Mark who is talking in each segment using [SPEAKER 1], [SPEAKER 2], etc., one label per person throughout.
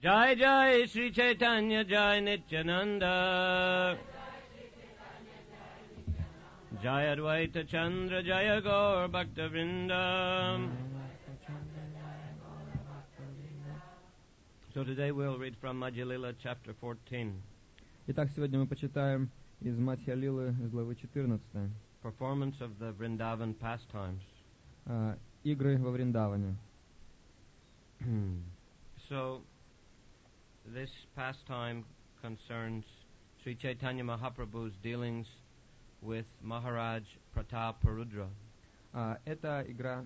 [SPEAKER 1] Jai Jai Sri Chaitanya Jai Nityananda Jai Advaita Chandra Jaya Gaur Bhakta Vrinda. So today we'll read from Madhya Lila chapter 14.
[SPEAKER 2] Итак, сегодня мы почитаем из Мадхья Лилы, из главы 14.
[SPEAKER 1] Performance of the Vrindavan pastimes.
[SPEAKER 2] Игры во Вриндаване.
[SPEAKER 1] So, this pastime concerns Sri Chaitanya Mahaprabhu's dealings with Maharaj Prataparudra.
[SPEAKER 2] Эта игра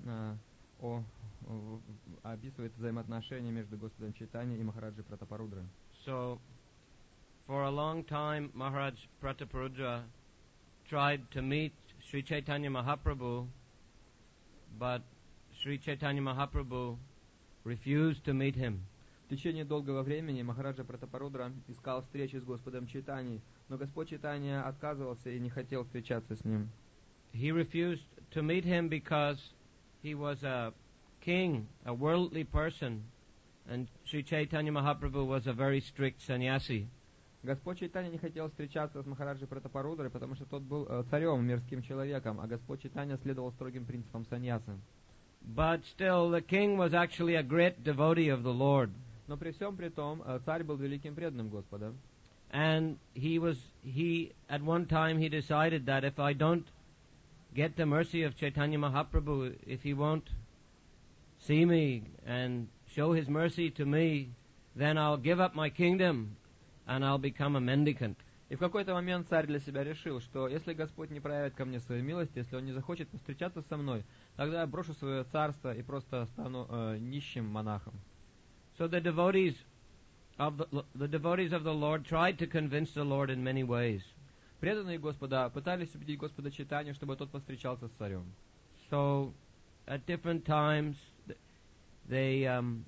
[SPEAKER 2] описывает взаимоотношения между Господом Чайтаньей и Махараджей Пратапарудрой.
[SPEAKER 1] So, for a long time, Maharaj Prataparudra tried to meet Sri Chaitanya Mahaprabhu, but Sri Chaitanya Mahaprabhu refused to meet him.
[SPEAKER 2] В течение долгого времени Махараджа Пратапарудра искал встречи с Господом Чайтаньей, но Господь Чайтанья отказывался и не хотел встречаться с ним.
[SPEAKER 1] He refused to meet him because he was a king, a worldly person, and Sri Chaitanya Mahaprabhu was a very strict sannyasi.
[SPEAKER 2] Господь Чайтанья не хотел встречаться с Махараджей Пратапарудрой, потому что тот был царем, мирским человеком, а Господь Чайтанья следовал строгим принципам саньясы.
[SPEAKER 1] But still, the king was actually a great devotee of the Lord.
[SPEAKER 2] Но при всем при том, царь был великим преданным Господа.
[SPEAKER 1] And at one time he decided that if I don't get the mercy of Chaitanya Mahaprabhu, if he won't see me and show his mercy to me, then I'll give up my kingdom and I'll become a mendicant.
[SPEAKER 2] И в какой-то момент царь для себя решил, что если Господь не проявит ко мне своей милости, если он не захочет встречаться со мной, тогда я брошу свое царство и просто стану нищим монахом.
[SPEAKER 1] So the devotees of the Lord tried to convince the Lord in many ways.
[SPEAKER 2] Преданные Господа пытались убедить Господа Чайтанью, чтобы тот повстречался с царем.
[SPEAKER 1] So at different times they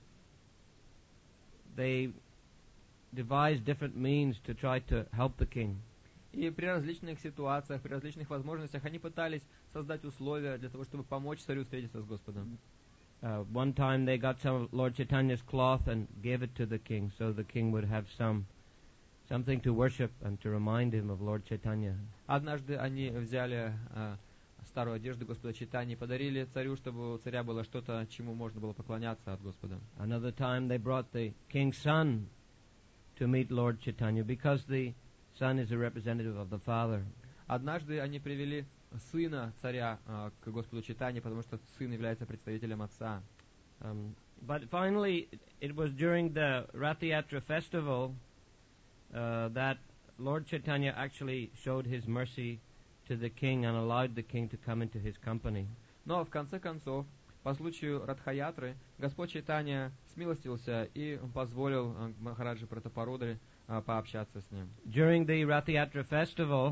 [SPEAKER 1] devised different means to try to help the king.
[SPEAKER 2] И при различных ситуациях, при различных возможностях они пытались создать условия для того, чтобы помочь царю встретиться с Господом.
[SPEAKER 1] One time they got some of Lord Chaitanya's cloth and gave it to the king, so the king would have something to worship and to remind him of Lord Chaitanya.
[SPEAKER 2] Однажды они взяли старую одежду Господа Чайтаньи и подарили царю, чтобы у царя было что-то, чему можно было поклоняться от Господа.
[SPEAKER 1] Another time they brought the king's son to meet Lord Chaitanya, because the son is a representative of the father.
[SPEAKER 2] Однажды они привели сына царя к Господу Чайтаньи, потому что сын является представителем отца.
[SPEAKER 1] But finally, it was during the Rath Yatra festival that Lord Chaitanya actually showed his mercy to the king and allowed the king to come into his company.
[SPEAKER 2] Но в конце концов, по случаю Радха-ятры, Господь Чайтанья смилостивился и позволил Махараджи Пратапарудре пообщаться с ним.
[SPEAKER 1] During the Rath Yatra festival,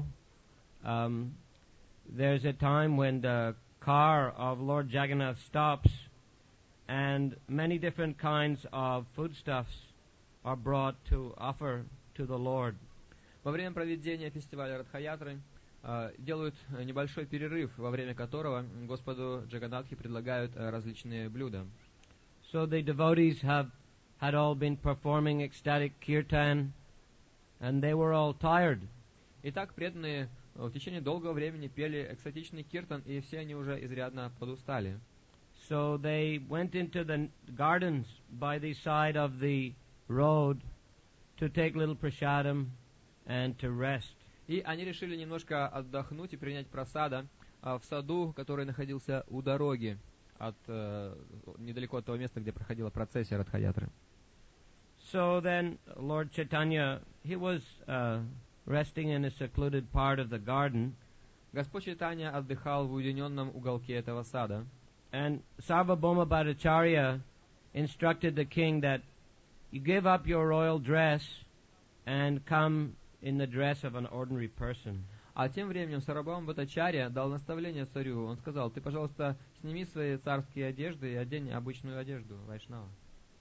[SPEAKER 1] there's a time when the car of Lord Jagannath stops and many different kinds of foodstuffs are brought to offer to the Lord.
[SPEAKER 2] Во время проведения фестиваля Радха-ятры делают небольшой перерыв, во время которого Господу Джаганнатхе предлагают различные блюда.
[SPEAKER 1] So the devotees had all been performing ecstatic kirtan and they were all tired.
[SPEAKER 2] Итак, преданные в течение долгого времени пели экстатичный киртан, и все они уже изрядно подустали.
[SPEAKER 1] So they went into the gardens by the side of the road to take little prasadam and to rest.
[SPEAKER 2] И они решили немножко отдохнуть и принять просада в саду, который находился у дороги, недалеко от того места, где проходила процессия Радха-ятры.
[SPEAKER 1] So then Lord Chaitanya, he was resting in a secluded part of the garden.
[SPEAKER 2] Господь Чайтанья отдыхал в уединенном уголке этого сада.
[SPEAKER 1] And Sarvabhauma Bhattacharya instructed the king that you give up your royal dress and come in the dress of an ordinary person.
[SPEAKER 2] А тем временем Сарвабхаума Бхаттачарья дал наставление царю. Он сказал: ты, пожалуйста, сними свои царские одежды и одень обычную одежду вайшнава.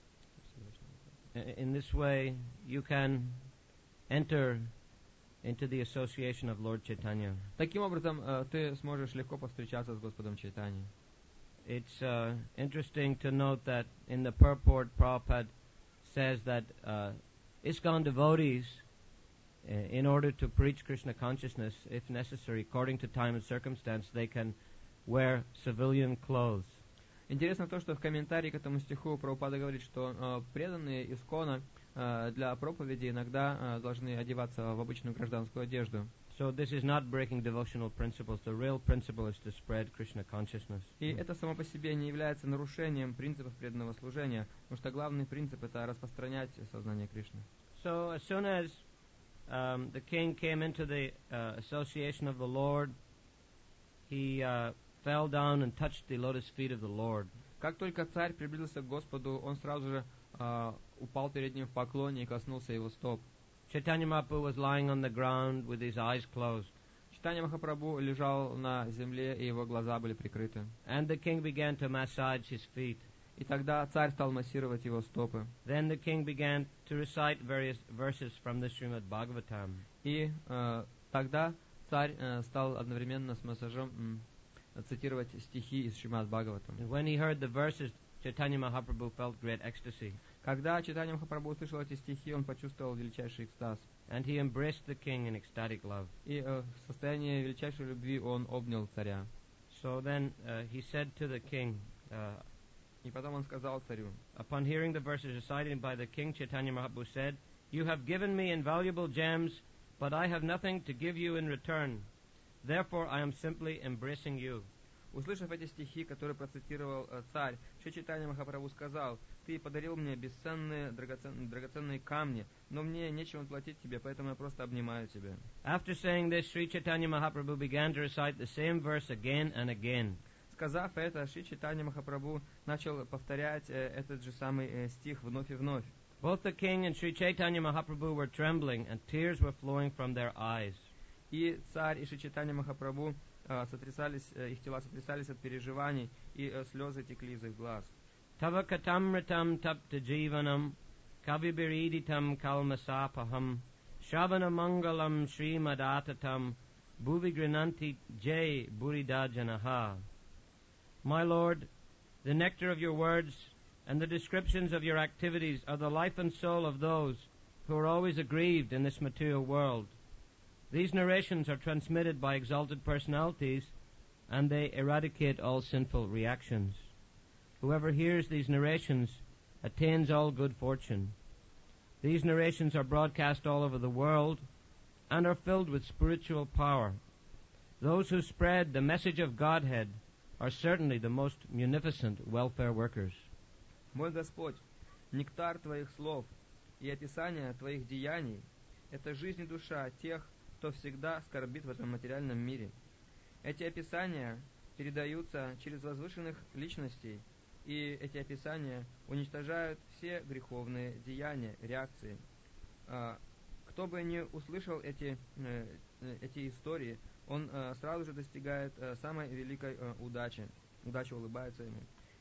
[SPEAKER 1] In this way, you can enter into the association of Lord Chaitanya.
[SPEAKER 2] Таким образом, ты сможешь легко повстречаться с Господом Чайтаньей.
[SPEAKER 1] It's interesting to note that in the purport, Prabhupada says that ISKCON devotees, in order to preach Krishna consciousness, if necessary, according to time and circumstance, they can wear civilian clothes.
[SPEAKER 2] Интересно то, что в комментарии к этому стиху Прабхупада говорит, что преданные Искона для проповеди иногда должны одеваться в обычную гражданскую одежду.
[SPEAKER 1] So this is not breaking devotional principles. The real principle is to spread Krishna consciousness.
[SPEAKER 2] И это само по себе не является нарушением принципов преданного служения, потому что главный принцип — это распространять сознание Кришны.
[SPEAKER 1] So as soon as the king came into the association of the Lord, he fell down and touched the lotus feet of the Lord.
[SPEAKER 2] Как только царь приблизился к Господу, он сразу же упал перед ним в поклоне и коснулся его стоп.
[SPEAKER 1] Chaitanya Mahaprabhu was lying on the ground with his eyes closed.
[SPEAKER 2] Чайтанья Махапрабху лежал на земле, и его глаза были прикрыты.
[SPEAKER 1] And the king began to massage his feet.
[SPEAKER 2] И тогда царь стал массировать его стопы.
[SPEAKER 1] Then the king began to recite various verses from the Srimad Bhagavatam.
[SPEAKER 2] И тогда царь стал одновременно с массажом цитировать стихи из Шримад Бхагаватам.
[SPEAKER 1] And when he heard the verses, Chaitanya Mahaprabhu felt great ecstasy.
[SPEAKER 2] Когда Чайтанья Махапрабху услышал эти стихи, он почувствовал величайший экстаз.
[SPEAKER 1] And he embraced the king in ecstatic love.
[SPEAKER 2] И в состоянии величайшей любви он обнял царя.
[SPEAKER 1] So then he said to the king,
[SPEAKER 2] И потом он сказал царю,
[SPEAKER 1] upon hearing the verses recited by the king, Chaitanya Mahaprabhu said, "You have given me invaluable gems, but I have nothing to give you in return. Therefore I am simply embracing you."
[SPEAKER 2] Услышав эти стихи, которые процитировал царь, Шри Чайтанья Махапрабху сказал: «Ты подарил мне бесценные, драгоценные камни, но мне нечем платить тебе, поэтому я просто обнимаю тебя».
[SPEAKER 1] After saying this, Sri Chaitanya Mahaprabhu began to recite the same verse again and again.
[SPEAKER 2] Сказав это, Шри Чайтанья Махапрабху начал повторять этот же самый стих вновь и вновь.
[SPEAKER 1] Both the king and Sri Chaitanya Mahaprabhu were trembling, and tears were flowing from their eyes.
[SPEAKER 2] И царь и Шри Чайтанья Махапрабху сотрясались, их тела сотрясались от переживаний, и слезы текли из их глаз.
[SPEAKER 1] Tava katamritam tapta jivanam kavibiriditam kalmasapaham shavana mangalam srimadatatam bhuvigrinanti jay buridajanaha. My Lord, the nectar of your words and the descriptions of your activities are the life and soul of those who are always aggrieved in this material world. These narrations are transmitted by exalted personalities, and they eradicate all sinful reactions. Whoever hears these narrations attains all good fortune. These narrations are broadcast all over the world and are filled with spiritual power. Those who spread the message of Godhead are certainly the most munificent welfare workers.
[SPEAKER 2] Мой Господь, нектар Твоих слов и описание Твоих деяний — это жизнь и душа тех, кто всегда скорбит в этом материальном мире. Эти описания передаются через возвышенных личностей, и эти описания уничтожают все греховные деяния, реакции. Кто бы ни услышал эти истории, он сразу же достигает самой великой удачи. Удача улыбается ему.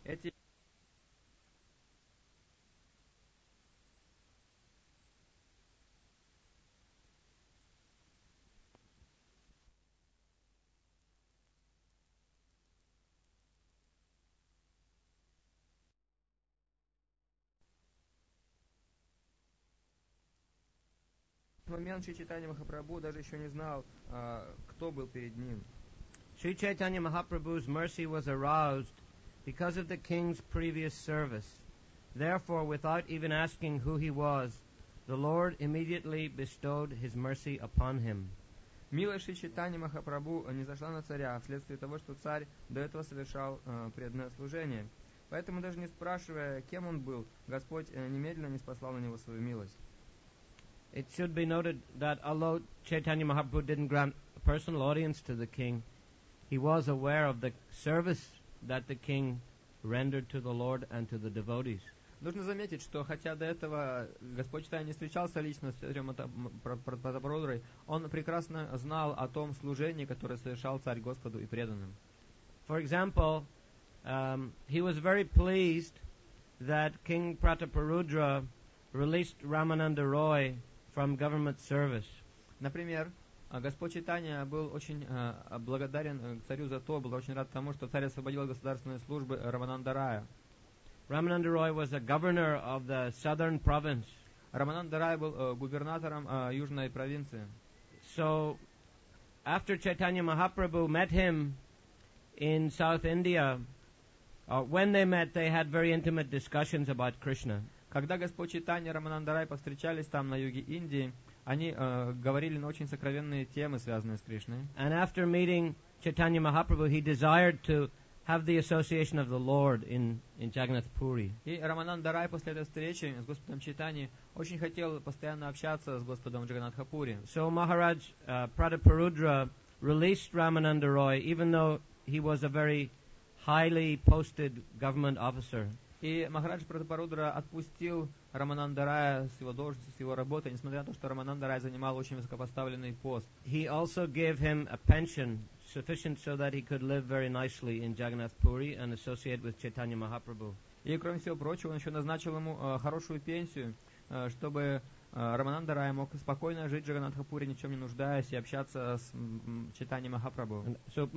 [SPEAKER 2] В момент Шри Чайтанья Махапрабху даже еще не знал, кто был перед ним.
[SPEAKER 1] Sri Chaitanya Mahaprabhu's mercy was aroused because of the king's previous service. Therefore, without even asking who he was, the Lord immediately bestowed his mercy upon him.
[SPEAKER 2] Милость Шри Чайтаньи Махапрабху не зашла на царя вследствие того, что царь до этого совершал преданное служение. Поэтому, даже не спрашивая, кем он был, Господь немедленно ниспослал на него свою милость.
[SPEAKER 1] It should be noted that although Chaitanya Mahaprabhu didn't grant a personal audience to the king, he was aware of the service that the king rendered to the Lord and to the devotees.
[SPEAKER 2] Нужно заметить, что хотя до этого Господь Чайтанья не встречался лично с царем Пратапарудрой, он прекрасно знал о том служении, которое совершал царь Господу и преданным.
[SPEAKER 1] For example, he was very pleased that King Prataparudra released Ramananda Roy from government service.
[SPEAKER 2] Например, Господь Чайтанья был очень благодарен царю за то, был очень рад тому, что царь освободил от государственной службы Рамананда Рая.
[SPEAKER 1] Ramananda Roy was a governor of the southern province.
[SPEAKER 2] Рамананда Рай был губернатором южной провинции.
[SPEAKER 1] So, after Chaitanya Mahaprabhu met him in South India, when they met, they had very intimate discussions about Krishna.
[SPEAKER 2] Когда Господь Чайтанья и Рамананда Рай повстречались там на юге Индии, они говорили на очень сокровенные темы, связанные с Кришной.
[SPEAKER 1] And after meeting Chaitanya Mahaprabhu, he desired to have the association of the Lord in Jagannath Puri.
[SPEAKER 2] И Рамананда Рай после этой встречи с Господом Чайтаньей очень хотел постоянно общаться с Господом Джаганнатхапури.
[SPEAKER 1] So Maharaj Prataparudra released Ramananda Roy, even though he was a very highly posted government officer.
[SPEAKER 2] И Махарадж Пратапарудра отпустил Рамананда Рая с его должности, с его работы, несмотря на то, что Рамананда Рай занимал очень высокопоставленный пост.
[SPEAKER 1] He also gave him a pension sufficient so that he could live very nicely in Jagannath Puri and associate with Chaitanya Mahaprabhu.
[SPEAKER 2] И, кроме всего прочего, он еще назначил ему хорошую пенсию, чтобы Рамананда Рай мог спокойно жить в Джаганнатхапуре, ни в чем не нуждаясь, и общаться с Чайтаньей Махапрабху.
[SPEAKER 1] So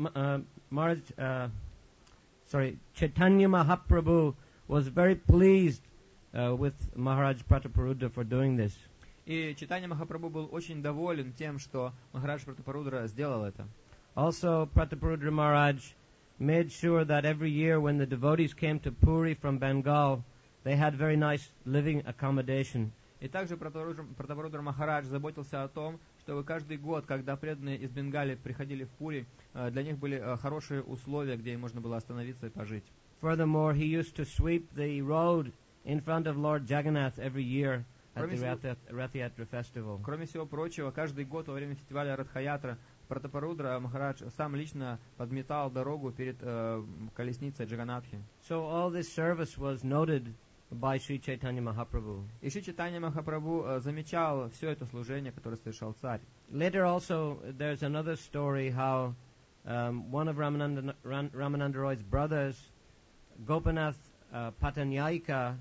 [SPEAKER 1] Chaitanya Mahaprabhu was very pleased with Maharaj Prataparudra for doing this.
[SPEAKER 2] И Чайтанья Махапрабху был очень доволен тем, что Махарадж Пратапарудра сделал это.
[SPEAKER 1] Also, Prataparudra Maharaj made sure that every year when the devotees came to Puri from Bengal, they had very nice living accommodation.
[SPEAKER 2] И также Пратапарудра Махарадж заботился о том, чтобы каждый год, когда преданные из Бенгалии приходили в Пури, для них были хорошие условия, где им можно было остановиться и пожить.
[SPEAKER 1] Furthermore, he used to sweep the road in front of Lord Jagannath every year at the Rath Yatra festival.
[SPEAKER 2] Кроме всего прочего, каждый год во время фестиваля Радха-ятра Пратапарудра Махарадж сам лично подметал дорогу перед колесницей Джаганнатхи.
[SPEAKER 1] So all this service was noted by Sri Chaitanya Mahaprabhu.
[SPEAKER 2] И Шри Чайтанья Махапрабху замечал все это служение, которое совершал царь.
[SPEAKER 1] Later also, there's another story how one of Ramananda Roy's brothers, Gopinath Patanyayika,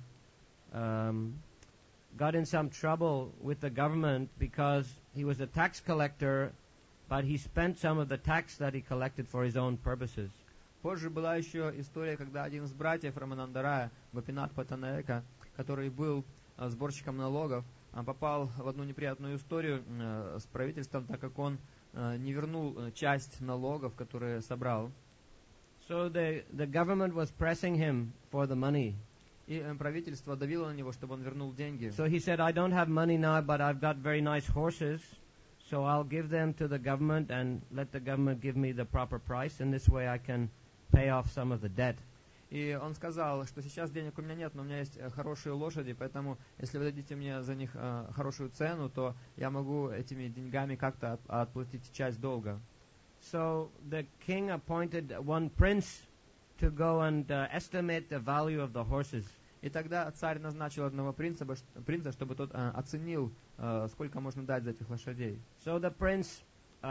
[SPEAKER 1] got in some trouble with the government because he was a tax collector, but he spent some of the tax that he collected for his own purposes.
[SPEAKER 2] Позже была еще история, когда один из братьев Рамананда Рая, Гопинат Патанаяка, который был сборщиком налогов, попал в одну неприятную историю с правительством, так как он не вернул часть налогов, которые собрал.
[SPEAKER 1] So the government was pressing him for the money.
[SPEAKER 2] И правительство давило на него, чтобы он вернул деньги.
[SPEAKER 1] So he said, I don't have money now, but I've got very nice horses, so I'll give them to the government and let the government give me the proper price, and this way I can pay off some of the debt.
[SPEAKER 2] И он сказал, что сейчас денег у меня нет, но у меня есть хорошие лошади, поэтому если вы дадите мне за них хорошую цену, то я могу этими деньгами как-то отплатить часть долга.
[SPEAKER 1] So the king appointed one prince to go and estimate the value of the horses.
[SPEAKER 2] И тогда царь назначил одного принца, чтобы тот оценил, сколько можно дать за этих лошадей.
[SPEAKER 1] So the prince,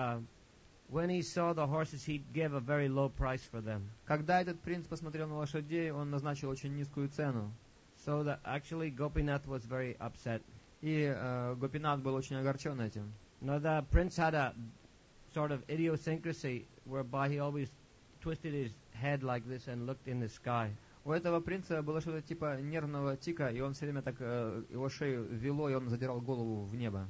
[SPEAKER 1] when he saw the horses, he gave a very low price for them.
[SPEAKER 2] Когда этот принц посмотрел на лошадей, он назначил очень низкую цену.
[SPEAKER 1] So actually Gopinath was very upset.
[SPEAKER 2] И Гопинат был очень огорчен этим.
[SPEAKER 1] Now the prince had a sort of idiosyncrasy whereby he always twisted his head like this and looked in the sky.
[SPEAKER 2] У этого принца было что-то типа нервного тика, и он все время так его шею вело, и он задирал голову в небо.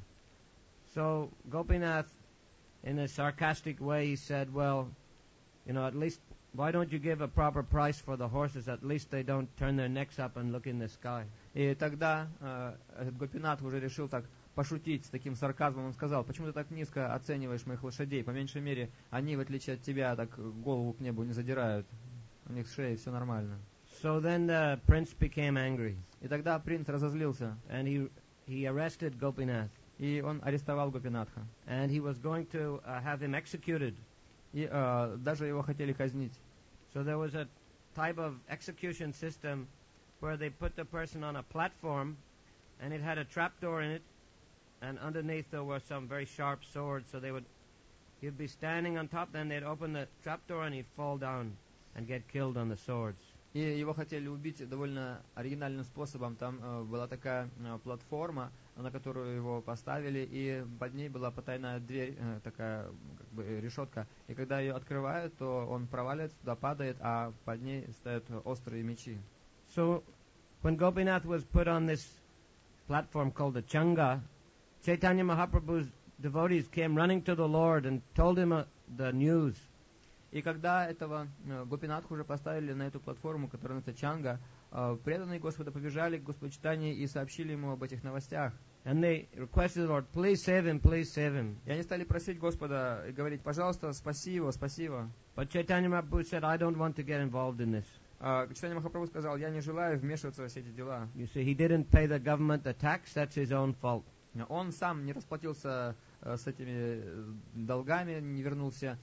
[SPEAKER 1] So Gopinath, in a sarcastic way, he said, well, at least, why don't you give a proper price for the horses? At least they don't turn their necks up and look in the sky.
[SPEAKER 2] И тогда этот Гопинат уже решил так пошутить с таким сарказмом. Он сказал, почему ты так низко оцениваешь моих лошадей? По меньшей мере, они, в отличие от тебя, так голову к небу не задирают. У них с шеей все нормально.
[SPEAKER 1] So then the prince became angry.
[SPEAKER 2] И тогда принц разозлился.
[SPEAKER 1] And he arrested Gopinath.
[SPEAKER 2] И он арестовал Гопинатха.
[SPEAKER 1] And he was going to have him executed.
[SPEAKER 2] И даже его хотели казнить.
[SPEAKER 1] So there was a type of execution system where they put the person on a platform, and it had a trapdoor in it, and underneath there were some very sharp swords. So he'd be standing on top, then they'd open the trapdoor and he'd fall down and get killed on the swords.
[SPEAKER 2] И его хотели убить довольно оригинальным способом. Там была такая платформа, на которую его поставили, и под ней была потайная дверь, такая как бы решетка. И когда ее открывают, то он проваливается туда, падает, а под ней стоят острые мечи.
[SPEAKER 1] So when Gopinath was put on this platform called the Changa, Chaitanya Mahaprabhu's devotees came running to the Lord and told him the news.
[SPEAKER 2] И когда этого Гопинатху уже поставили на эту платформу, которая называется Чанга, преданные Господа побежали к Господу Чайтанье и сообщили ему об этих новостях.
[SPEAKER 1] And they requested the Lord, please save him, please save him.
[SPEAKER 2] И они стали просить Господа и говорить, пожалуйста, спаси его, спаси его.
[SPEAKER 1] But Chaitanya Mahaprabhu said, I don't want to get involved in this.
[SPEAKER 2] Чайтанья Махапрабху сказал, я не желаю вмешиваться во все эти дела.
[SPEAKER 1] You see, he didn't pay the government the tax, that's his own fault.
[SPEAKER 2] Он сам не расплатился с этими долгами, не вернулся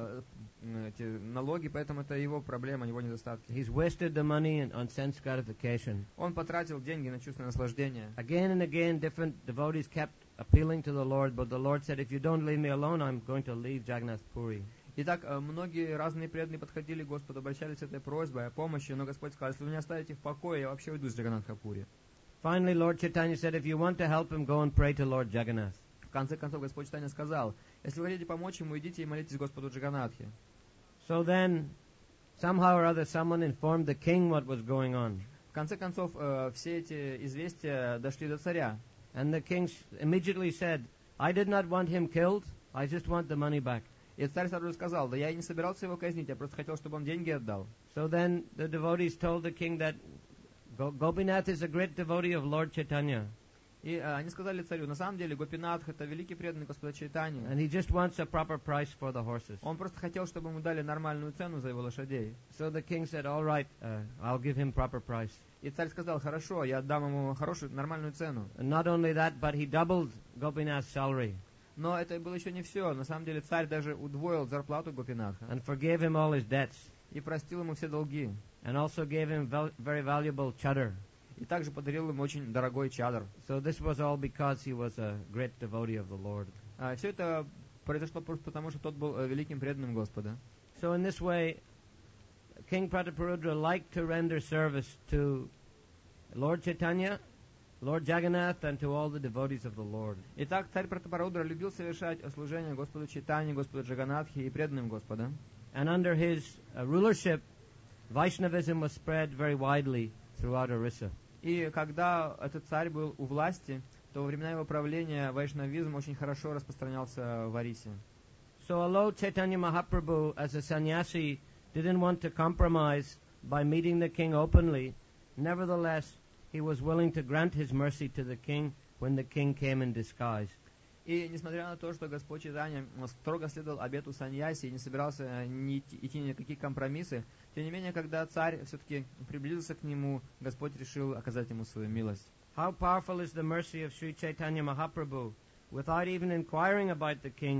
[SPEAKER 2] эти налоги, поэтому это его проблема, его недостатки.
[SPEAKER 1] He's wasted the money on sense gratification.
[SPEAKER 2] Он потратил деньги на чувственное наслаждение.
[SPEAKER 1] Again and again, different devotees kept appealing to the Lord, but the Lord said, if you don't leave me alone, I'm going to leave Jagannath Puri.
[SPEAKER 2] Итак, многие разные преданные подходили к Господу, обращались с этой просьбой о помощи, но Господь сказал, если вы меня оставите в покое, я вообще уйду с Джаганнатха-Пури.
[SPEAKER 1] Finally, Lord Chaitanya said, if you want to help him, go and pray to Lord Jagannath.
[SPEAKER 2] В конце концов, Господь Чайтанья сказал, если вы хотите помочь ему, идите и молитесь Господу Джаганнатхе.
[SPEAKER 1] So then, somehow or other, someone informed the king what was going on.
[SPEAKER 2] В конце концов, все эти известия дошли до царя.
[SPEAKER 1] And the king immediately said, I did not want him killed, I just want the money back.
[SPEAKER 2] И царь сразу же сказал, да я и не собирался его казнить, я просто хотел, чтобы он деньги отдал.
[SPEAKER 1] So then the devotees told the king that Gopinath is a great devotee of Lord Chaitanya.
[SPEAKER 2] И они сказали царю, на самом деле Гопинатх это великий преданный Господа Чайтаньи.
[SPEAKER 1] And he just wants a proper price for the horses.
[SPEAKER 2] Он просто хотел, чтобы ему дали нормальную цену за его лошадей.
[SPEAKER 1] So the king said, all right, I'll give him proper price.
[SPEAKER 2] И царь сказал, хорошо, я отдам ему хорошую, нормальную цену.
[SPEAKER 1] And not only that, but he doubled Gopinath's salary.
[SPEAKER 2] Но это было еще не все. На самом деле царь даже удвоил зарплату Гопинатха.
[SPEAKER 1] And forgave him all his debts.
[SPEAKER 2] И простил ему все долги.
[SPEAKER 1] And also gave him very valuable chadar.
[SPEAKER 2] И также подарил ему очень дорогой чадр.
[SPEAKER 1] So this was all because he was a great devotee of the Lord.
[SPEAKER 2] Все это произошло просто потому, что тот был великим преданным Господа.
[SPEAKER 1] So in this way, King Prataparudra liked to render service to Lord Chaitanya, Lord Jagannath, and to all the devotees of the Lord.
[SPEAKER 2] Итак, царь Пратапарудра любил совершать служение Господу Чайтанье, Господу Джаганнатхе и преданным Господа.
[SPEAKER 1] And under his rulership, Vaishnavism was spread very widely throughout Orissa.
[SPEAKER 2] И когда этот царь был у власти, то во времена его правления вайшнавизм очень хорошо распространялся в Орисе.
[SPEAKER 1] So although Chaitanya Mahaprabhu, as a sannyasi, didn't want to compromise by meeting the king openly, nevertheless, he was willing to grant his mercy to the king when the king came in disguise.
[SPEAKER 2] И несмотря на то, что Господь Чайтанья строго следовал обету саньяси и не собирался идти ни на какие компромиссы, тем не менее, когда царь все-таки приблизился к нему, Господь решил оказать ему свою милость.
[SPEAKER 1] How powerful is the mercy of Sri Chaitanya Mahaprabhu! Without even inquiring about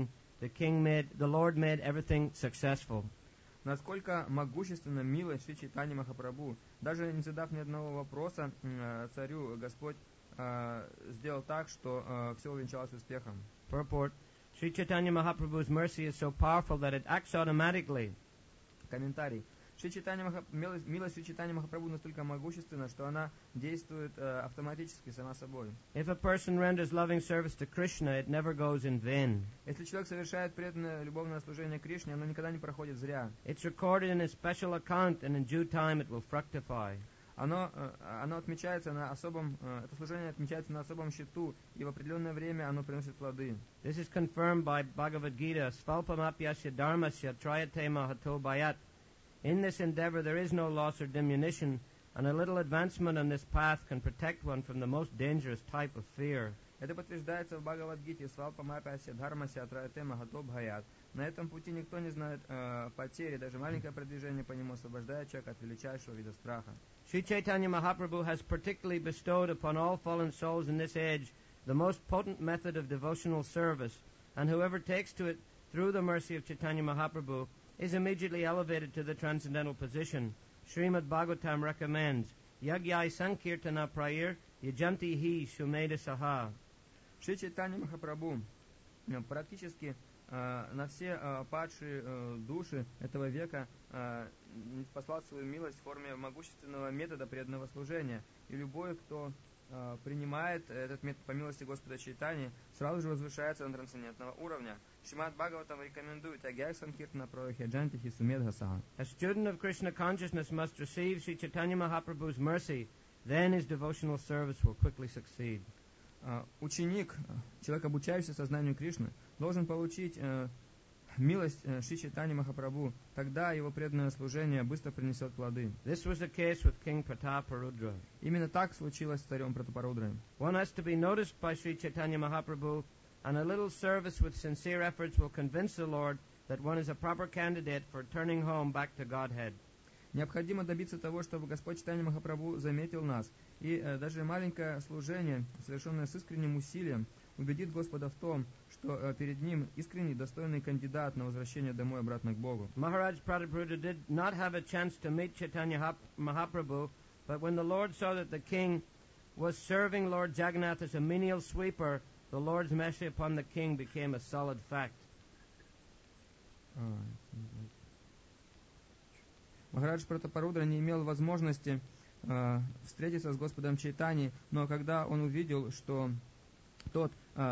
[SPEAKER 1] the Lord made everything successful.
[SPEAKER 2] Насколько могущественна милость Шри Чайтаньи Махапрабху! Даже не задав ни одного вопроса царю, Господь сделал так, что все увенчалось успехом.
[SPEAKER 1] Purport: Sri Chaitanya Mahaprabhu's mercy is so powerful that it acts automatically.
[SPEAKER 2] Комментарий. Милость Шри Чайтаньи Махапрабху настолько могущественна, что она действует автоматически сама собой.
[SPEAKER 1] If a person renders loving service to Krishna, it never goes in vain.
[SPEAKER 2] Если человек совершает преданное любовное служение Кришне, оно никогда не проходит зря.
[SPEAKER 1] It's recorded in a special account, and in due time it will fructify.
[SPEAKER 2] Оно отмечается на особом, это служение отмечается на особом счету, и в определенное время оно приносит плоды.
[SPEAKER 1] This is confirmed by Bhagavad Gita. Svalpamapyasya dharmasya trayate mahato bhayat. In this endeavor there is no loss or diminution, and a little advancement on this path can protect one from the most dangerous type of fear.
[SPEAKER 2] Это подтверждается в Бхагавад-гите «Свалпамапяся дхармася атраяте махато бхаят». На этом пути никто не знает потери, даже маленькое продвижение по нему освобождает человека от величайшего вида страха.
[SPEAKER 1] Sri Chaitanya Mahaprabhu has particularly bestowed upon all fallen souls in this age the most potent method of devotional service, and whoever takes to it through the mercy of Chaitanya Mahaprabhu is immediately elevated to the transcendental position. Srimad Bhagavatam recommends Yagyai Sankirtana Prayir Yajanti Hi Shumeda Saha.
[SPEAKER 2] Шри Чайтанья Махапрабху практически на все падшие души этого века послал свою милость в форме могущественного метода преданного служения. И любой, кто принимает этот метод по милости Господа Чайтаньи, сразу же возвышается на трансцендентного уровня. Шримад Бхагаватам рекомендует Агьяй Санкиртана Праяхяджанти Хисумедха Саха.
[SPEAKER 1] A student of Krishna consciousness must receive Sri Chaitanya Mahaprabhu's mercy then his devotional service will quickly succeed.
[SPEAKER 2] Ученик, человек, обучающийся сознанию Кришны, должен получить милость Шри Чайтаньи Махапрабху, тогда его преданное служение быстро принесет плоды.
[SPEAKER 1] This was the case with King Prataparudra.
[SPEAKER 2] Именно так случилось с царем Пратапарудрой.
[SPEAKER 1] One has to be noticed by Sri Chaitanya Mahaprabhu, and a little service with sincere efforts will convince the Lord that one is a proper candidate for turning home back to Godhead.
[SPEAKER 2] Необходимо добиться того, чтобы Господь Чайтанья Махапрабху заметил нас, и даже маленькое служение, совершенное с искренним усилием, убедит Господа в том, что перед ним искренний, достойный кандидат на возвращение домой обратно к Богу.
[SPEAKER 1] Maharaj Prataparudra did not have a chance to meet Chaitanya Mahaprabhu, but when the Lord saw that the king was serving Lord Jagannath as a menial sweeper, the Lord's mercy upon the king became a solid fact.
[SPEAKER 2] Махарадж Пратапарудра не имел возможности встретиться с Господом Чайтаньей, но когда он увидел, что тот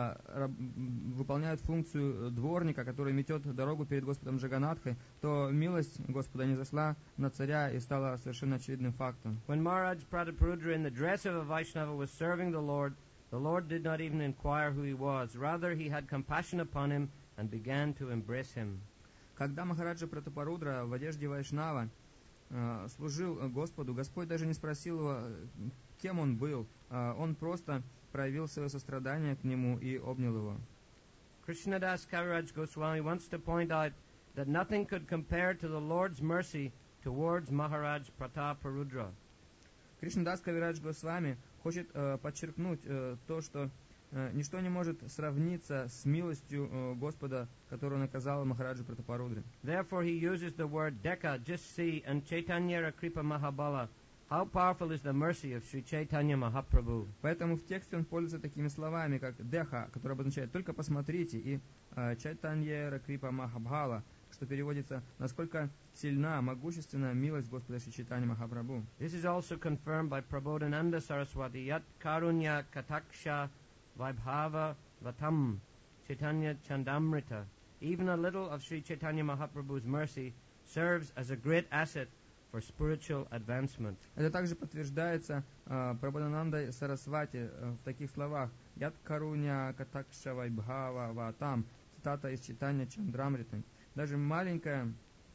[SPEAKER 2] выполняет функцию дворника, который метет дорогу перед Господом Джаганатхой, то милость Господа низошла на царя и стала совершенно очевидным фактом.
[SPEAKER 1] When Maharaj Prataparudra in the dress of a Vaishnava was serving the Lord did not even inquire who he was. Rather, he had compassion upon him and began to embrace him.
[SPEAKER 2] Когда Махараджа Пратапарудра в одежде Вайшнава служил Господу, Господь даже не спросил его, кем он был. Он просто проявил свое сострадание к нему и обнял его.
[SPEAKER 1] Krishnadas Kaviraj Goswami wants to point out that nothing could compare to the Lord's mercy towards Maharaj Prataparudra.
[SPEAKER 2] Кришнадас Кавирадж Госвами хочет подчеркнуть то, что ничто не может сравниться с милостью Господа, которую он оказал Махараджу Пратапарудре.
[SPEAKER 1] Therefore he uses the word Deka, just see, and Chaitanya Kripa Mahabala. How powerful is the mercy of Sri Chaitanya Mahaprabhu.
[SPEAKER 2] Поэтому в тексте он пользуется такими словами, как Деха, который обозначает «только посмотрите», и Чайтанья Крипа Махабхала, что переводится «насколько сильна, могущественна милость Господа Шри Чайтаньи Махапрабху».
[SPEAKER 1] This is also confirmed by Prabodhananda Saraswati, Yat Karunya Kataksha Vaibhava Vatam Chaitanya Chandamrita. Even a little of Sri Chaitanya Mahaprabhu's mercy serves as a great asset for spiritual advancement.
[SPEAKER 2] Это также подтверждается Прабодханандой Сарасвати в таких словах «Ят Каруня Катакша Вайбхава Ватам», цитата из Чайтанья Чандрамриты. Даже маленькая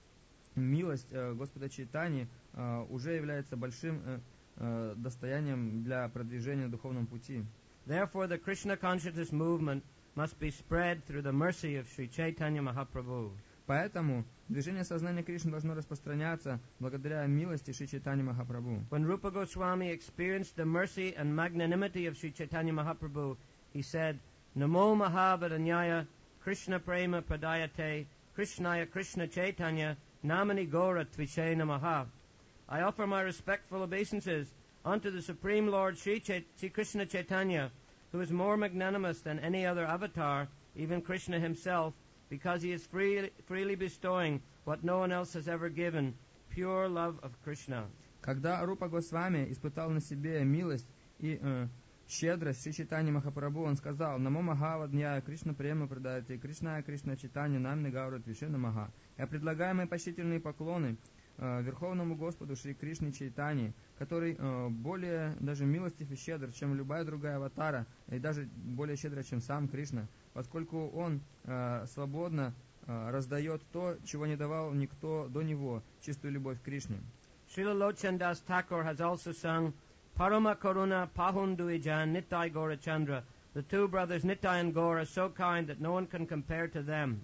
[SPEAKER 2] милость Господа Чайтаньи уже является большим достоянием для продвижения в духовном пути.
[SPEAKER 1] Therefore, the Krishna consciousness movement must be spread through the mercy of Sri Chaitanya Mahaprabhu.
[SPEAKER 2] Поэтому движение сознания Кришны должно распространяться благодаря милости Шри Чайтаньи Махапрабху.
[SPEAKER 1] When Rupa Goswami experienced the mercy and magnanimity of Sri Chaitanya Mahaprabhu, he said, Namo Mahabharanyaya Krishna Prema Pradayate Krishnaya Krishna Chaitanya Namani Gora Tvishe Namaha. I offer my respectful obeisances unto the Supreme Lord Sri Krishna Chaitanya, who is more magnanimous than any other avatar, even Krishna himself, because he is freely bestowing what no one else has ever given, pure love of Krishna.
[SPEAKER 2] Когда Рупа Госвами испытал на себе милость и щедрость Шри Чайтаньи Махапрабху, он сказал: «Намо Махавадняя Кришна Према Прадайте Кришная Кришна Чайтанья Намни Гаура Твишена Маха». Я предлагаю мои почтительные поклоны Верховному Господу Шри Кришне Чайтаньи, который более даже милостив и щедр, чем любая другая аватара, и даже более щедр, чем сам Кришна, поскольку он свободно раздает то, чего не давал никто до него, чистую любовь к Кришне.
[SPEAKER 1] Srila Lochandas Thakur has also sung Parama Karuna Pahunduijan Nitai Gora Chandra. The two brothers Nitai and Gaur are so kind that no one can compare to them.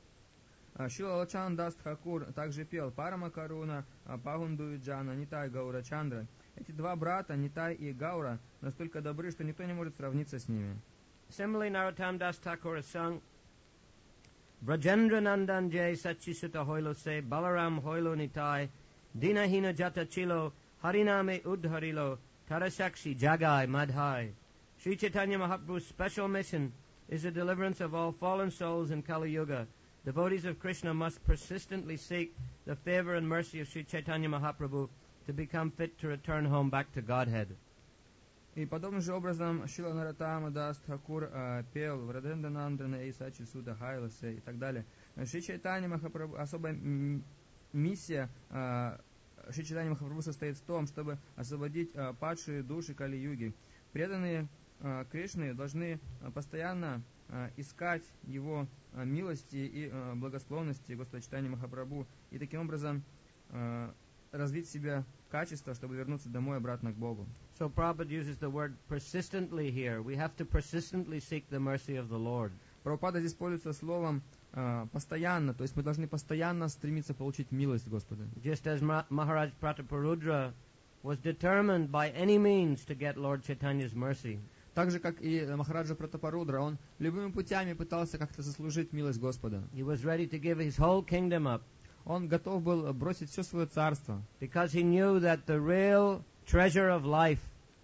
[SPEAKER 2] Шрила Лочандас Тхакур также пел Парама Каруна Пахундуиджана Нитай Гаура Чандра. Эти два брата, Нитай и Гаура, настолько добры, что никто не может сравниться с ними.
[SPEAKER 1] Similarly, Narottam Das Thakur has sung Brajendra Nandan Jay Sachisuta Hoilo Se Balaram Hoilo Nitai Dinahina Jata Chilo Hariname Udharilo Tarashakshi Jagai Madhai. Sri Chaitanya Mahaprabhu's special mission is the deliverance of all fallen souls in Kali Yuga. Devotees of Krishna must persistently seek the favor and mercy of Sri Chaitanya Mahaprabhu to become fit to return home back to Godhead.
[SPEAKER 2] И подобным же образом Шрила Нароттама Дас Тхакур пел Враденда Нандрана Эйсачи Суда Хайласе и так далее. Шри Чайтанья Махапрабху, особая миссия Шри Чайтанья Махапрабху состоит в том, чтобы освободить падшие души Кали-юги. Преданные Кришны должны постоянно искать его милости и благосклонности Господа Чайтаньи Махапрабху и таким образом развить в себе качество, чтобы вернуться домой обратно к Богу.
[SPEAKER 1] So Prabhupada uses the word persistently here. We have to persistently seek the mercy of the Lord.
[SPEAKER 2] Прабхупада здесь пользуется словом постоянно, то есть мы должны постоянно стремиться получить милость Господа.
[SPEAKER 1] Just as Maharaj Prataparudra was determined by any means to get Lord Chaitanya's mercy.
[SPEAKER 2] Так же, как и Махараджа Пратапарудра, он любыми путями пытался как-то заслужить милость Господа.
[SPEAKER 1] He was ready to give his whole kingdom up.
[SPEAKER 2] Он готов был бросить все свое царство.
[SPEAKER 1] Because he knew that the real treasure of life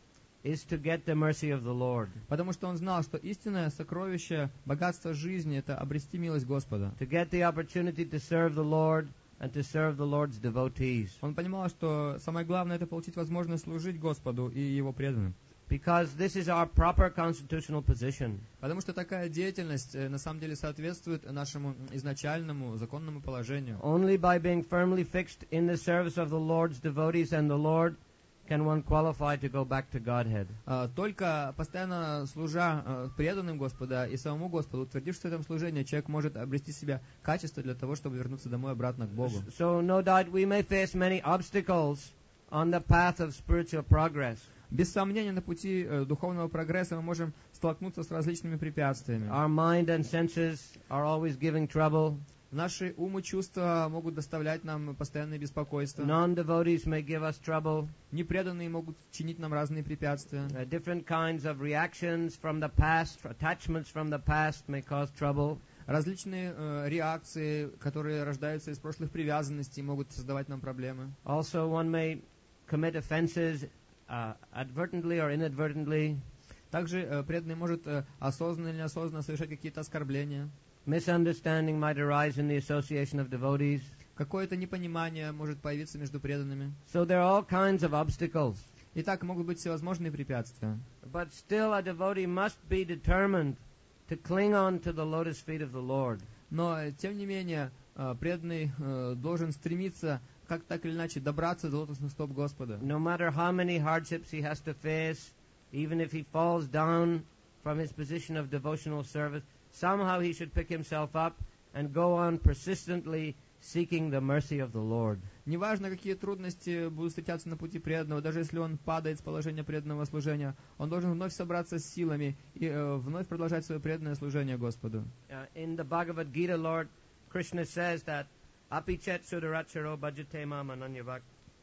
[SPEAKER 1] is to get the mercy of the Lord.
[SPEAKER 2] Потому что он знал, что истинное сокровище, богатство жизни — это обрести милость Господа.
[SPEAKER 1] To get the opportunity to serve the Lord and to serve the Lord's devotees.
[SPEAKER 2] Он понимал, что самое главное — это получить возможность служить Господу и Его преданным.
[SPEAKER 1] Because this is our proper constitutional position.
[SPEAKER 2] Потому что такая деятельность на самом деле соответствует нашему изначальному законному положению.
[SPEAKER 1] Only by being firmly fixed in the service of the Lord's devotees and the Lord can one qualify to go back to Godhead.
[SPEAKER 2] Только постоянно служа преданным Господа и самому Господу, утвердившись в этом служении, человек может обрести в себя качество для того, чтобы вернуться домой обратно к Богу.
[SPEAKER 1] So no doubt we may face many obstacles on the path of spiritual progress.
[SPEAKER 2] Без сомнения, на пути духовного прогресса мы можем столкнуться с различными препятствиями.
[SPEAKER 1] Our mind and senses are always giving trouble.
[SPEAKER 2] Наши умы и чувства могут доставлять нам постоянное беспокойство.
[SPEAKER 1] Non-devotees may give us trouble.
[SPEAKER 2] Непреданные могут чинить нам разные препятствия.
[SPEAKER 1] Different kinds of reactions from the past, attachments from the past may cause trouble.
[SPEAKER 2] Различные реакции, которые рождаются из прошлых привязанностей, могут создавать нам проблемы.
[SPEAKER 1] Also, one may commit offenses advertently or inadvertently.
[SPEAKER 2] Также преданный может осознанно или неосознанно совершать какие-то оскорбления.
[SPEAKER 1] Misunderstanding might arise in the association of devotees.
[SPEAKER 2] Какое-то непонимание может появиться между преданными.
[SPEAKER 1] So there are all kinds of obstacles.
[SPEAKER 2] Итак, могут быть всевозможные препятствия.
[SPEAKER 1] But still a devotee must be determined to cling on to the lotus feet of the Lord.
[SPEAKER 2] Но, тем не менее, преданный должен стремиться как так или иначе добраться до лотосных стоп Господа.
[SPEAKER 1] No matter how many hardships he has to face, even if he falls down from his position of devotional service, somehow he should pick himself up and go on persistently seeking the mercy of the Lord.
[SPEAKER 2] Неважно, какие трудности будут встречаться на пути преданного, даже если он падает с положения преданного служения, он должен вновь собраться с силами и вновь продолжать свое преданное служение Господу.
[SPEAKER 1] In the Bhagavad Gita, Lord Krishna says that Apichet sudaracharo bhajate mam ananyavak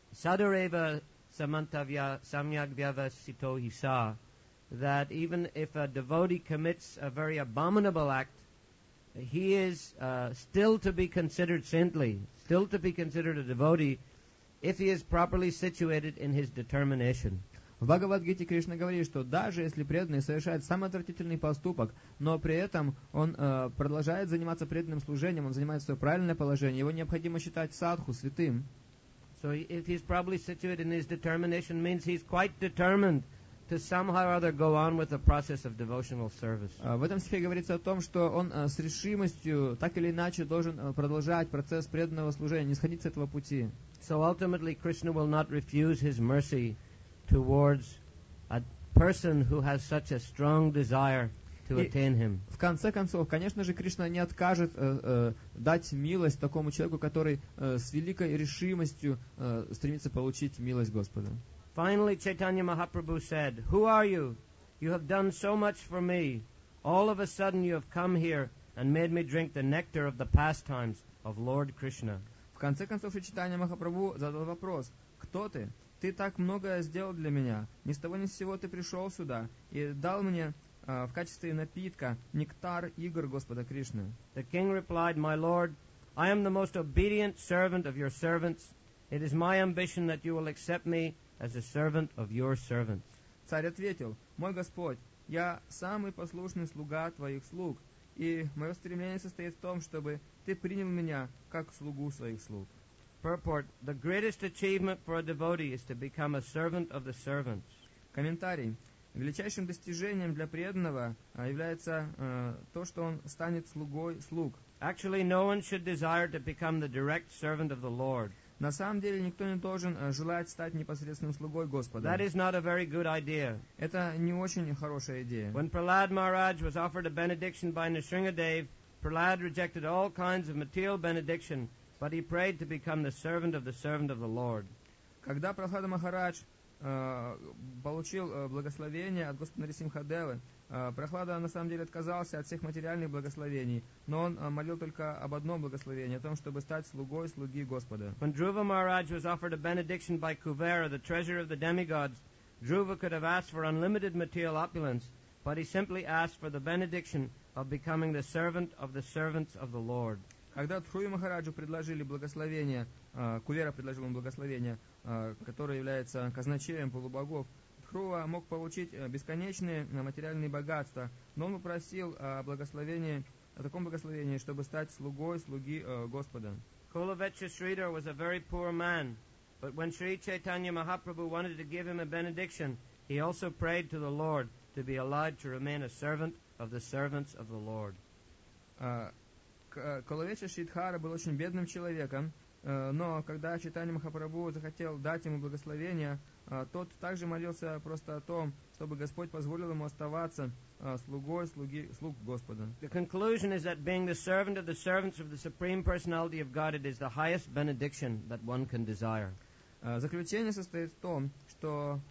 [SPEAKER 1] sadareva samantavya samyagvyava sito hisa, that even if a devotee commits a very abominable act, he is still to be considered saintly, still to be considered a devotee, if he is properly situated in his determination.
[SPEAKER 2] В Бхагавад-гите Кришна говорит, что даже если преданный совершает самый отвратительный поступок, но при этом он продолжает заниматься преданным служением, он занимает свое правильное положение, его необходимо считать садху, святым.
[SPEAKER 1] So if he's properly situated in his determination, means he's quite determined to somehow or other go on with the process of devotional service.
[SPEAKER 2] В этом стихе говорится о том, что он с решимостью так или иначе должен продолжать процесс преданного служения, не сходить с этого пути.
[SPEAKER 1] So ultimately Krishna will not refuse his mercy towards a person who has such a strong desire to attain him.
[SPEAKER 2] В конце концов, конечно же, Кришна не откажет дать милость такому человеку, который с великой решимостью стремится получить милость Господа.
[SPEAKER 1] Finally, Chaitanya Mahaprabhu said, "Who are you? You have done so much for me. All of a sudden you have come here and made me drink the nectar of the pastimes of Lord Krishna."
[SPEAKER 2] В конце концов, Чайтанья Махапрабху задал вопрос: «Кто ты? Ты так многое сделал для меня. Ни с того ни с сего ты пришел сюда и дал мне в качестве напитка нектар игр Господа Кришны».
[SPEAKER 1] The king replied, "My lord, I am the most obedient servant of your servants. It is my ambition that you will accept me as a servant of your servants."
[SPEAKER 2] Царь ответил: «Мой Господь, я самый послушный слуга твоих слуг, и мое стремление состоит в том, чтобы ты принял меня как слугу своих слуг».
[SPEAKER 1] Purport: The greatest achievement for a devotee is to become a servant of the servants.
[SPEAKER 2] Комментарий. Величайшим достижением для преданного является то, что он станет слугой слуг.
[SPEAKER 1] Actually, no one should desire to become the direct servant of the Lord.
[SPEAKER 2] На самом деле никто не должен желать стать непосредственным слугой Господа.
[SPEAKER 1] That is not a very good idea.
[SPEAKER 2] Это не очень хорошая идея.
[SPEAKER 1] When Prahlad Maharaj was offered a benediction by Nrsingadev, Prahlad rejected all kinds of material benediction, but he prayed to become the servant of the Lord.
[SPEAKER 2] Когда Прахлада Махарадж получил благословение от Господа Нарисимхадевы, Прахлада на самом деле отказался от всех материальных благословений, но он молил только об одном благословении, о том, чтобы стать слугой слуги Господа.
[SPEAKER 1] When Dhruva Maharaj was offered a benediction by Kuvera, the treasurer of the demigods, Dhruva could have asked for unlimited material opulence, but he simply asked for the benediction of becoming the servant of the servants of the Lord.
[SPEAKER 2] Когда Дхруви Махараджу предложили благословение, Кувера предложил ему благословение, которое является казначеем полубогов, Дхрува мог получить бесконечные материальные богатства, но он попросил о таком благословении, чтобы стать слугой слуги Господа.
[SPEAKER 1] Kulavecha Sridhar was a very poor man, but when Sri Chaitanya Mahaprabhu wanted to give him a benediction, he also prayed to the Lord to be allowed to remain a servant of the servants of the Lord.
[SPEAKER 2] Кулавеча Шридхара был очень бедным человеком, но когда Чайтанья Махапрабху захотел дать ему благословение, тот также молился просто о том, чтобы Господь позволил ему оставаться слугой слуг Господа.
[SPEAKER 1] The conclusion is that being the servant of the servants of the Supreme Personality of God, it is the highest benediction that one can desire.
[SPEAKER 2] Заключение состоит в том, что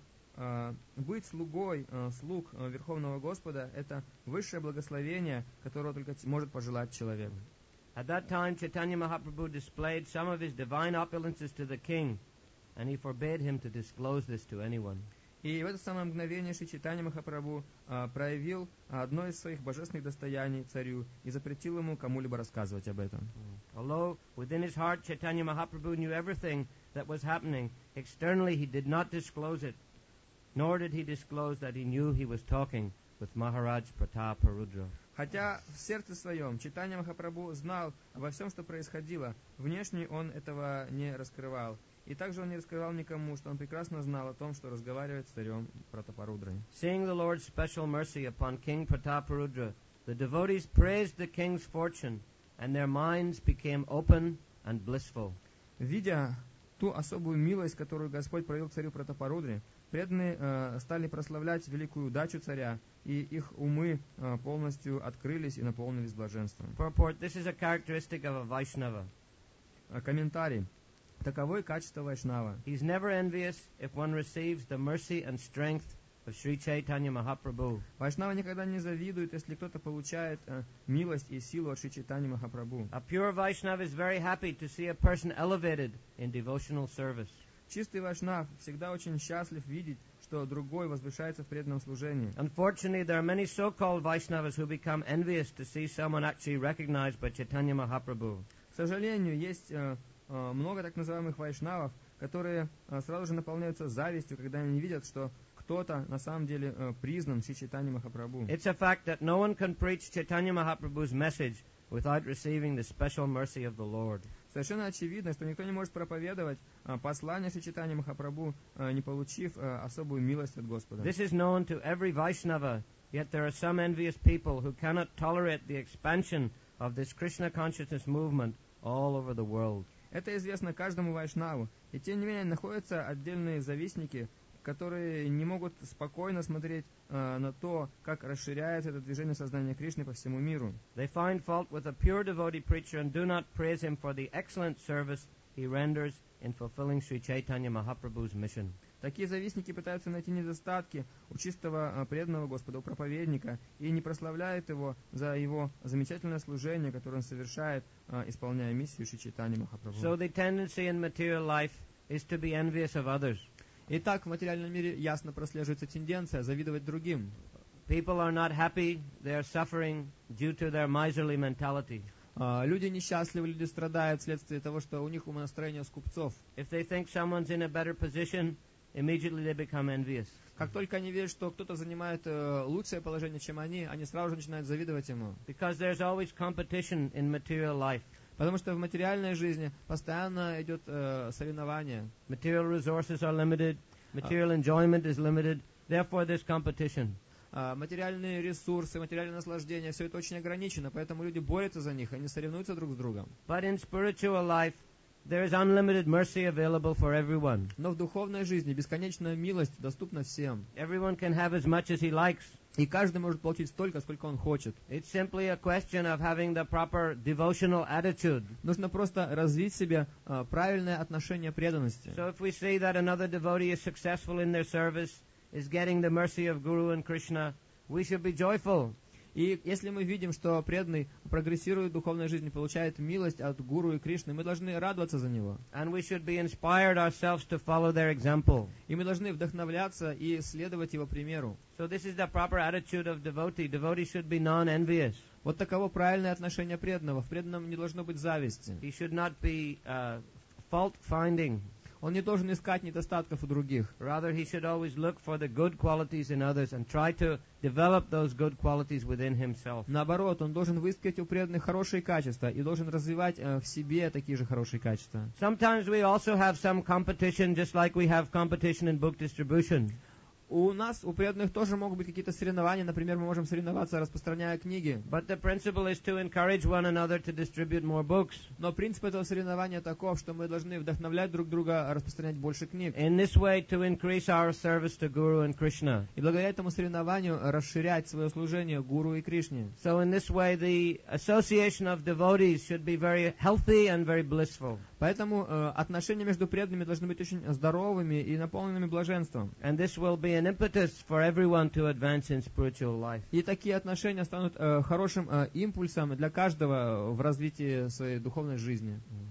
[SPEAKER 2] быть слугой слуг Верховного Господа — это высшее благословение, которого только может пожелать человек.
[SPEAKER 1] At that time, Chaitanya Mahaprabhu displayed some of his divine opulences to the king, and he forbade him to disclose this to anyone.
[SPEAKER 2] И в это самое мгновение Шри Чайтанья Махапрабху проявил одно из своих божественных достояний царю и запретил ему кому-либо рассказывать об этом.
[SPEAKER 1] Although within his heart Chaitanya Mahaprabhu knew everything that was happening, externally he did not disclose it, nor did he disclose that he knew he was talking with Maharaj Prataparudra.
[SPEAKER 2] Хотя в сердце своем Чайтанья Махапрабху знал обо всем, что происходило, внешне он этого не раскрывал. И также он не раскрывал никому, что он прекрасно знал о том, что разговаривает с царем Пратапарудрой.
[SPEAKER 1] Seeing the Lord's special mercy upon King Prataparudra, the devotees praised the king's fortune, and their minds became open and blissful.
[SPEAKER 2] Видя ту особую милость, которую Господь проявил царю Пратапарудре, преданные стали прославлять великую удачу царя, и их умы полностью открылись и наполнились блаженством.
[SPEAKER 1] Purport: This is a characteristic of a Vaishnava.
[SPEAKER 2] Комментарий. Таково качество Вайшнава.
[SPEAKER 1] He's never envious if one receives the mercy and strength of Sri Chaitanya Mahaprabhu.
[SPEAKER 2] Вайшнава никогда не завидует, если кто-то получает милость и силу от Шри Чайтаньи Махапрабху.
[SPEAKER 1] A pure Vaishnava is very happy to see a person elevated in devotional service.
[SPEAKER 2] Чистый Вайшнав всегда очень счастлив видеть, что другой возвышается в преданном служении.
[SPEAKER 1] Unfortunately, there are many so-called Vaishnavas who become envious to see someone actually recognized by Chaitanya Mahaprabhu.
[SPEAKER 2] К сожалению, есть много так называемых вайшнавов, которые сразу же наполняются завистью, когда они видят, что кто-то на самом деле признан Шри Чайтаньей Махапрабху.
[SPEAKER 1] It's a fact that no one can preach Chaitanya Mahaprabhu's message without receiving the special mercy of the Lord.
[SPEAKER 2] Совершенно очевидно, что никто не может проповедовать послание Шри Чайтаньи Махапрабху, не получив особую милость от Господа.
[SPEAKER 1] This is known to every Vaishnava, yet there are some envious people who cannot tolerate the expansion of this Krishna consciousness movement all over the world.
[SPEAKER 2] Это известно каждому вайшнаву, и тем не менее находятся отдельные завистники, которые не могут спокойно смотреть на то, как расширяется это движение сознания Кришны по всему миру.
[SPEAKER 1] They find fault with a pure devotee preacher and do not praise him for the excellent service he renders in fulfilling Sri Chaitanya Mahaprabhu's mission.
[SPEAKER 2] Такие завистники пытаются найти недостатки у чистого преданного Господа, у проповедника, и не прославляют его за его замечательное служение, которое он совершает, исполняя миссию Шри Чайтаньи Махапрабху.
[SPEAKER 1] So the tendency in material life is to be envious of others.
[SPEAKER 2] Итак, в материальном мире ясно прослеживается тенденция завидовать другим.
[SPEAKER 1] People are not happy, they are suffering due to their miserly mentality.
[SPEAKER 2] Люди несчастливы, люди страдают вследствие того, что у них умонастроение скупцов.
[SPEAKER 1] If they think someone's in a better position, immediately they become envious.
[SPEAKER 2] Как только они видят, что кто-то занимает лучшее положение, чем они сразу же начинают завидовать ему.
[SPEAKER 1] Because there's always competition in material life.
[SPEAKER 2] Потому что в материальной жизни постоянно идет соревнование.
[SPEAKER 1] Material resources are limited, material enjoyment is limited, therefore there's competition.
[SPEAKER 2] Материальные ресурсы, материальное наслаждение, все это очень ограничено, поэтому люди борются за них, они соревнуются друг с другом.
[SPEAKER 1] But in spiritual life, there is unlimited mercy available for everyone.
[SPEAKER 2] Но в духовной жизни бесконечная милость доступна всем.
[SPEAKER 1] Everyone can have as much as he likes.
[SPEAKER 2] И каждый может получить столько, сколько он хочет.
[SPEAKER 1] It's simply a question of having the proper devotional attitude.
[SPEAKER 2] Нужно просто развить в себе правильное отношение преданности.
[SPEAKER 1] So if we see that another devotee is successful in their service, is getting the mercy of Guru and Krishna, we should be joyful.
[SPEAKER 2] И если мы видим, что преданный прогрессирует в духовной жизни, получает милость от Гуру и Кришны, мы должны радоваться за него.
[SPEAKER 1] And we should be inspired ourselves to follow their example.
[SPEAKER 2] И мы должны вдохновляться и следовать его примеру.
[SPEAKER 1] So this is the proper attitude of devotee. Devotee should be non-envious.
[SPEAKER 2] Вот таково правильное отношение преданного. В преданном не должно быть зависти.
[SPEAKER 1] He should not be fault-finding.
[SPEAKER 2] Он не должен искать недостатков у других.
[SPEAKER 1] Rather, he should always look for the good qualities in others and try to develop those good qualities within himself.
[SPEAKER 2] Наоборот, он должен выискать у преданных хорошие качества и должен развивать в себе такие же хорошие качества.
[SPEAKER 1] Sometimes we also have some competition, just like we have competition in book distribution.
[SPEAKER 2] У нас, у преданных, тоже могут быть какие-то соревнования. Например, мы можем соревноваться, распространяя книги.
[SPEAKER 1] But the principle is to encourage one another to distribute more books.
[SPEAKER 2] Но принцип этого соревнования таков, что мы должны вдохновлять друг друга распространять больше книг.
[SPEAKER 1] In this way, to increase our service to Guru and Krishna.
[SPEAKER 2] И благодаря этому соревнованию расширять свое служение Гуру и Кришне.
[SPEAKER 1] So in this way, the association of devotees should be very healthy and very blissful.
[SPEAKER 2] Поэтому отношения между преданными должны быть очень здоровыми и наполненными блаженством.
[SPEAKER 1] And this will be an impetus for everyone to advance in spiritual life.
[SPEAKER 2] И такие отношения станут хорошим импульсом для каждого в развитии своей духовной жизни.